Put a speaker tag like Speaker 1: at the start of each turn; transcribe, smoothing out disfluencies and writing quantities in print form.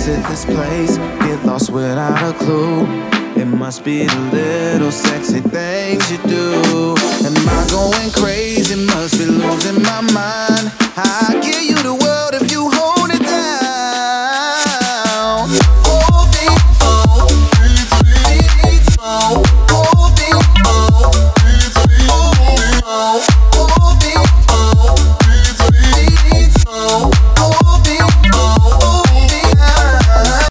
Speaker 1: visit this place, get lost without a clue. It must be the little sexy things you do that